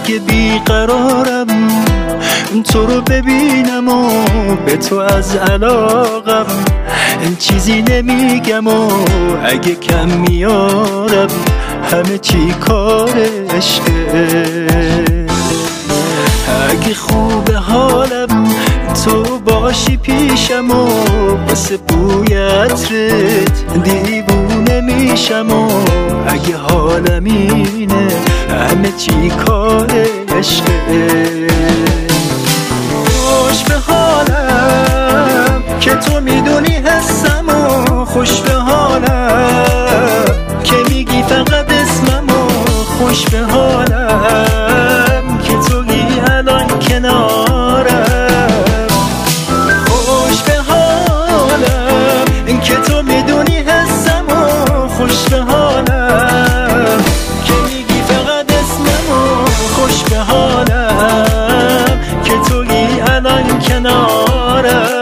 اگه بیقرارم تو رو ببینم و به تو از علاقم چیزی نمیگم و اگه کم میارم همه چی کار عشقه. اگه خوب حالم تو باشی پیشم و واسه بوی عطرت دیوونه میشم و اگه حالم اینه همه چی کار عشقه. خوش به حالم که تو میدونی حسم و خوش به حالم که میگی فقط اسمم و خوش به حالم که تویی الان کنارم. خوش به حالم که تو میدونی حسم و خوش به حالم که میگی فقط اسمم و خوش به حالم که تویی الان کنارم.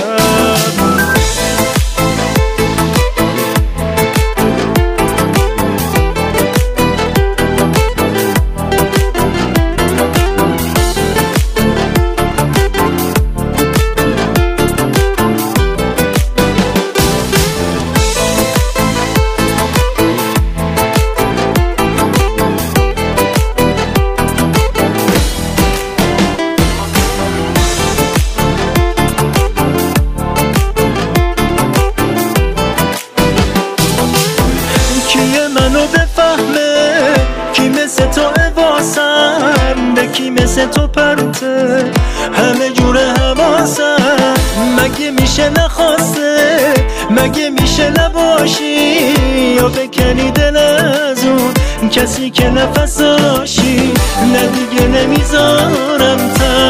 منو بفهمه کی مثل تو واسم به کی مثل تو پرته همه جور حواسم. مگه میشه نخواسته مگه میشه نباشی یا بکنی دل از اون کسی که نفساشی. نه دیگه نمیذارم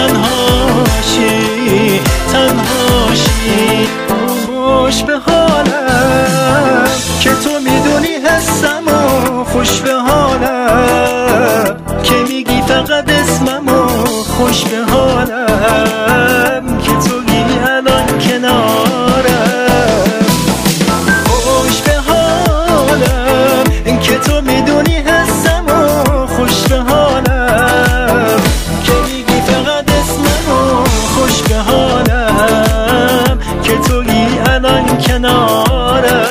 تنهاشی تنهاشی. خوش به حالم که تو میدونی حسم و خوش به حالم که میگی فقط اسمم و خوش به حالم که تویی الان کنارم. خوش به حالم که تو میدونی حسم و خوش به حالم که میگی فقط اسمم و خوش به حالم که تویی الان کنارم.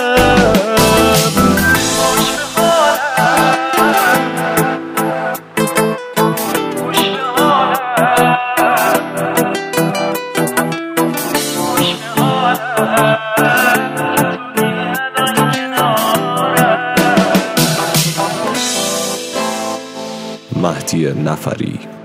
مهدی نفری